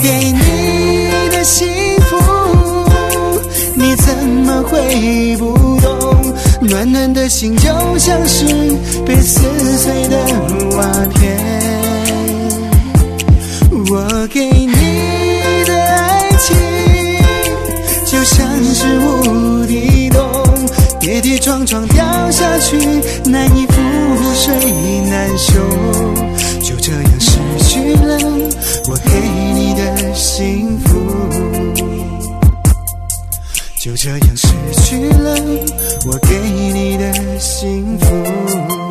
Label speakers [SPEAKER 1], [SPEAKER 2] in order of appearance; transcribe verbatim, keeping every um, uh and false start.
[SPEAKER 1] 给你的幸福，你怎么会不懂？暖暖的心就像是被撕碎的瓦片，我给你的爱情就像是无底洞，跌跌撞撞掉下去，难以覆水难收，就这样失去了我给你的幸福，就这样失去了我给你的幸福。